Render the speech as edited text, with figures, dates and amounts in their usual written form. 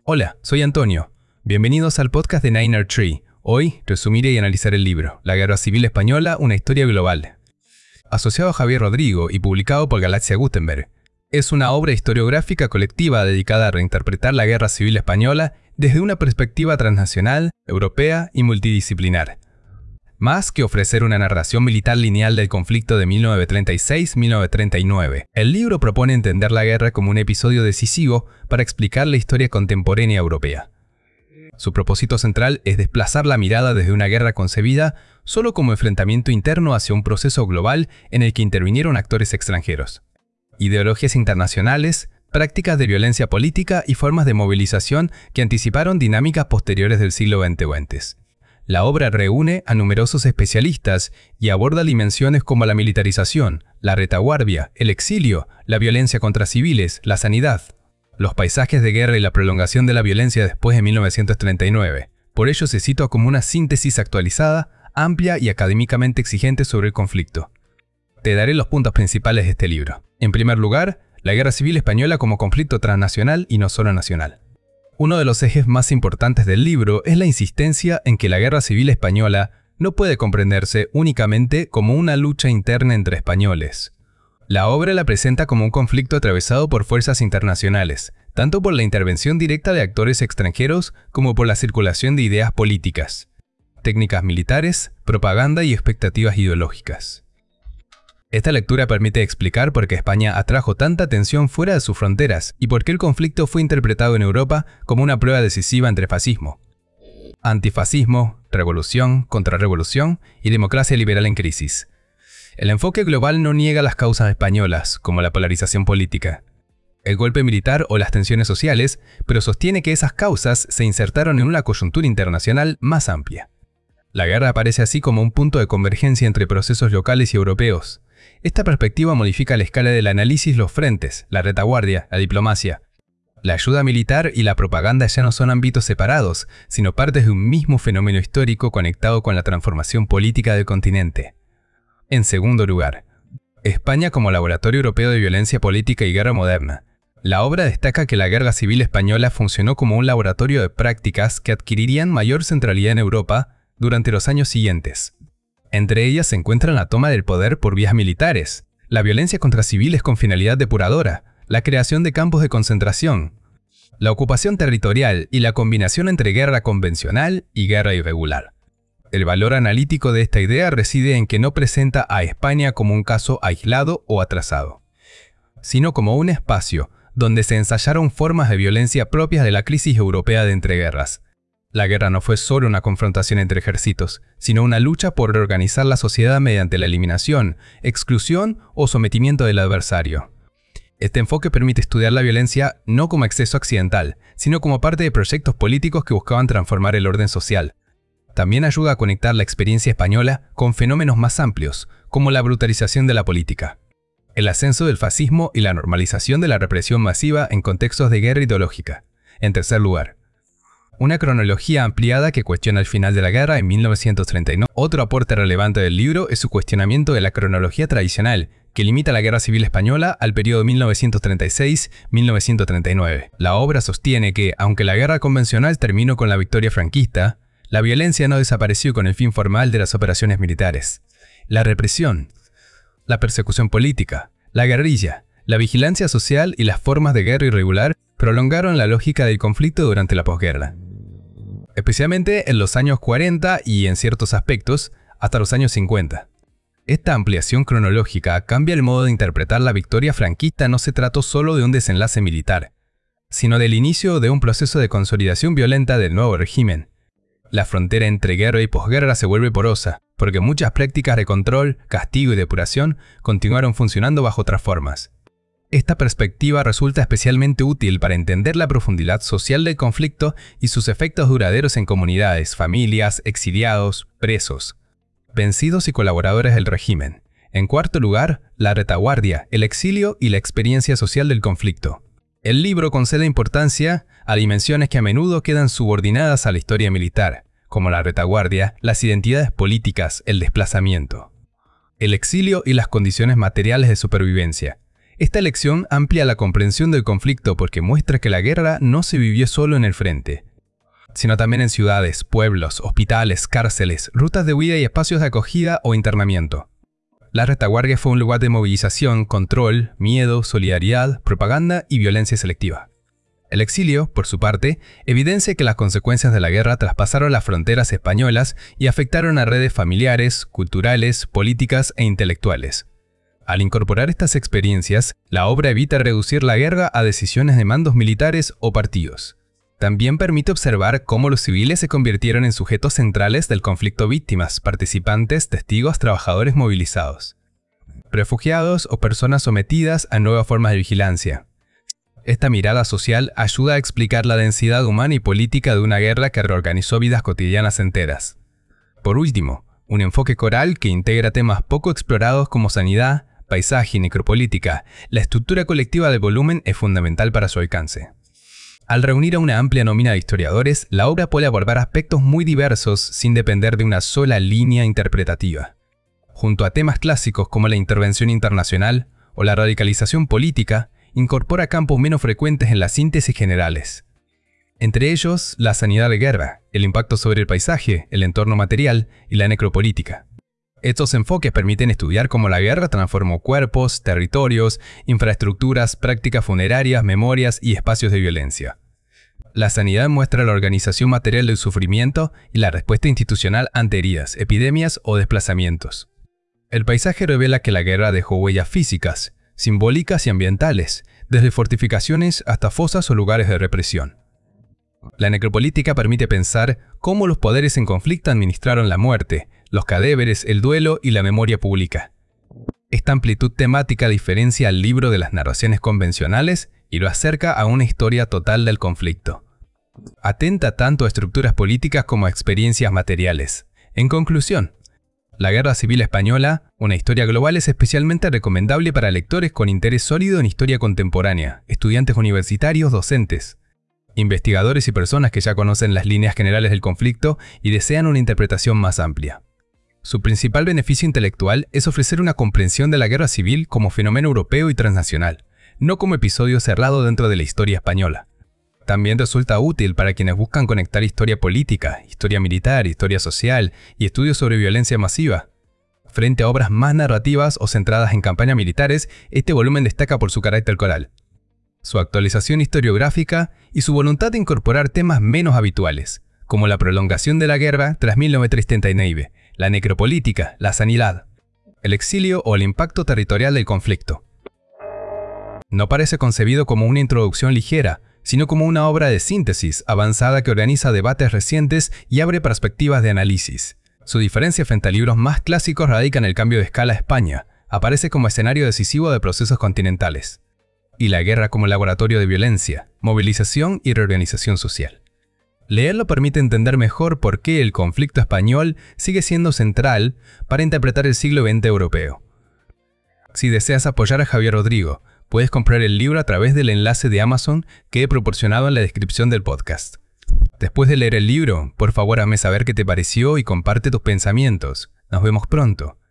Hola, soy Antonio. Bienvenidos al podcast de Niner Tree. Hoy resumiré y analizaré el libro La Guerra Civil Española, una historia global. Asociado a Javier Rodrigo y publicado por Galaxia Gutenberg. Es una obra historiográfica colectiva dedicada a reinterpretar la Guerra Civil Española desde una perspectiva transnacional, europea y multidisciplinar. Más que ofrecer una narración militar lineal del conflicto de 1936-1939, el libro propone entender la guerra como un episodio decisivo para explicar la historia contemporánea europea. Su propósito central es desplazar la mirada desde una guerra concebida solo como enfrentamiento interno hacia un proceso global en el que intervinieron actores extranjeros. Ideologías internacionales, prácticas de violencia política y formas de movilización que anticiparon dinámicas posteriores del siglo XX o antes. La obra reúne a numerosos especialistas y aborda dimensiones como la militarización, la retaguardia, el exilio, la violencia contra civiles, la sanidad, los paisajes de guerra y la prolongación de la violencia después de 1939. Por ello se sitúa como una síntesis actualizada, amplia y académicamente exigente sobre el conflicto. Te daré los puntos principales de este libro. En primer lugar, la Guerra Civil Española como conflicto transnacional y no solo nacional. Uno de los ejes más importantes del libro es la insistencia en que la Guerra Civil Española no puede comprenderse únicamente como una lucha interna entre españoles. La obra la presenta como un conflicto atravesado por fuerzas internacionales, tanto por la intervención directa de actores extranjeros como por la circulación de ideas políticas, técnicas militares, propaganda y expectativas ideológicas. Esta lectura permite explicar por qué España atrajo tanta atención fuera de sus fronteras y por qué el conflicto fue interpretado en Europa como una prueba decisiva entre fascismo, antifascismo, revolución, contrarrevolución y democracia liberal en crisis. El enfoque global no niega las causas españolas, como la polarización política, el golpe militar o las tensiones sociales, pero sostiene que esas causas se insertaron en una coyuntura internacional más amplia. La guerra aparece así como un punto de convergencia entre procesos locales y europeos. Esta perspectiva modifica la escala del análisis los frentes, la retaguardia, la diplomacia. La ayuda militar y la propaganda ya no son ámbitos separados, sino partes de un mismo fenómeno histórico conectado con la transformación política del continente. En segundo lugar, España como laboratorio europeo de violencia política y guerra moderna. La obra destaca que la Guerra Civil Española funcionó como un laboratorio de prácticas que adquirirían mayor centralidad en Europa durante los años siguientes. Entre ellas se encuentran la toma del poder por vías militares, la violencia contra civiles con finalidad depuradora, la creación de campos de concentración, la ocupación territorial y la combinación entre guerra convencional y guerra irregular. El valor analítico de esta idea reside en que no presenta a España como un caso aislado o atrasado, sino como un espacio donde se ensayaron formas de violencia propias de la crisis europea de entreguerras. La guerra no fue solo una confrontación entre ejércitos, sino una lucha por reorganizar la sociedad mediante la eliminación, exclusión o sometimiento del adversario. Este enfoque permite estudiar la violencia no como exceso accidental, sino como parte de proyectos políticos que buscaban transformar el orden social. También ayuda a conectar la experiencia española con fenómenos más amplios, como la brutalización de la política, el ascenso del fascismo y la normalización de la represión masiva en contextos de guerra ideológica. En tercer lugar, una cronología ampliada que cuestiona el final de la guerra en 1939. Otro aporte relevante del libro es su cuestionamiento de la cronología tradicional, que limita la Guerra Civil Española al periodo 1936-1939. La obra sostiene que, aunque la guerra convencional terminó con la victoria franquista, la violencia no desapareció con el fin formal de las operaciones militares. La represión, la persecución política, la guerrilla, la vigilancia social y las formas de guerra irregular prolongaron la lógica del conflicto durante la posguerra, especialmente en los años 40 y, en ciertos aspectos, hasta los años 50. Esta ampliación cronológica cambia el modo de interpretar la victoria franquista. No se trató solo de un desenlace militar, sino del inicio de un proceso de consolidación violenta del nuevo régimen. La frontera entre guerra y posguerra se vuelve porosa, porque muchas prácticas de control, castigo y depuración continuaron funcionando bajo otras formas. Esta perspectiva resulta especialmente útil para entender la profundidad social del conflicto y sus efectos duraderos en comunidades, familias, exiliados, presos, vencidos y colaboradores del régimen. En cuarto lugar, la retaguardia, el exilio y la experiencia social del conflicto. El libro concede importancia a dimensiones que a menudo quedan subordinadas a la historia militar, como la retaguardia, las identidades políticas, el desplazamiento, el exilio y las condiciones materiales de supervivencia. Esta lección amplia la comprensión del conflicto porque muestra que la guerra no se vivió solo en el frente, sino también en ciudades, pueblos, hospitales, cárceles, rutas de huida y espacios de acogida o internamiento. La retaguardia fue un lugar de movilización, control, miedo, solidaridad, propaganda y violencia selectiva. El exilio, por su parte, evidencia que las consecuencias de la guerra traspasaron las fronteras españolas y afectaron a redes familiares, culturales, políticas e intelectuales. Al incorporar estas experiencias, la obra evita reducir la guerra a decisiones de mandos militares o partidos. También permite observar cómo los civiles se convirtieron en sujetos centrales del conflicto: víctimas, participantes, testigos, trabajadores movilizados, refugiados o personas sometidas a nuevas formas de vigilancia. Esta mirada social ayuda a explicar la densidad humana y política de una guerra que reorganizó vidas cotidianas enteras. Por último, un enfoque coral que integra temas poco explorados como sanidad, paisaje y necropolítica. La estructura colectiva del volumen es fundamental para su alcance. Al reunir a una amplia nómina de historiadores, la obra puede abordar aspectos muy diversos sin depender de una sola línea interpretativa. Junto a temas clásicos como la intervención internacional o la radicalización política, incorpora campos menos frecuentes en las síntesis generales. Entre ellos, la sanidad de guerra, el impacto sobre el paisaje, el entorno material y la necropolítica. Estos enfoques permiten estudiar cómo la guerra transformó cuerpos, territorios, infraestructuras, prácticas funerarias, memorias y espacios de violencia. La sanidad muestra la organización material del sufrimiento y la respuesta institucional ante heridas, epidemias o desplazamientos. El paisaje revela que la guerra dejó huellas físicas, simbólicas y ambientales, desde fortificaciones hasta fosas o lugares de represión. La necropolítica permite pensar cómo los poderes en conflicto administraron la muerte, los cadáveres, el duelo y la memoria pública. Esta amplitud temática diferencia al libro de las narraciones convencionales y lo acerca a una historia total del conflicto. Atenta tanto a estructuras políticas como a experiencias materiales. En conclusión, La Guerra Civil Española, una historia global, es especialmente recomendable para lectores con interés sólido en historia contemporánea, estudiantes universitarios, docentes, investigadores y personas que ya conocen las líneas generales del conflicto y desean una interpretación más amplia. Su principal beneficio intelectual es ofrecer una comprensión de la guerra civil como fenómeno europeo y transnacional, no como episodio cerrado dentro de la historia española. También resulta útil para quienes buscan conectar historia política, historia militar, historia social y estudios sobre violencia masiva. Frente a obras más narrativas o centradas en campañas militares, este volumen destaca por su carácter coral, su actualización historiográfica y su voluntad de incorporar temas menos habituales, como la prolongación de la guerra tras 1939, la necropolítica, la sanidad, el exilio o el impacto territorial del conflicto. No parece concebido como una introducción ligera, sino como una obra de síntesis avanzada que organiza debates recientes y abre perspectivas de análisis. Su diferencia frente a libros más clásicos radica en el cambio de escala a España. Aparece como escenario decisivo de procesos continentales, y la guerra como laboratorio de violencia, movilización y reorganización social. Leerlo permite entender mejor por qué el conflicto español sigue siendo central para interpretar el siglo XX europeo. Si deseas apoyar a Javier Rodrigo, puedes comprar el libro a través del enlace de Amazon que he proporcionado en la descripción del podcast. Después de leer el libro, por favor hazme saber qué te pareció y comparte tus pensamientos. Nos vemos pronto.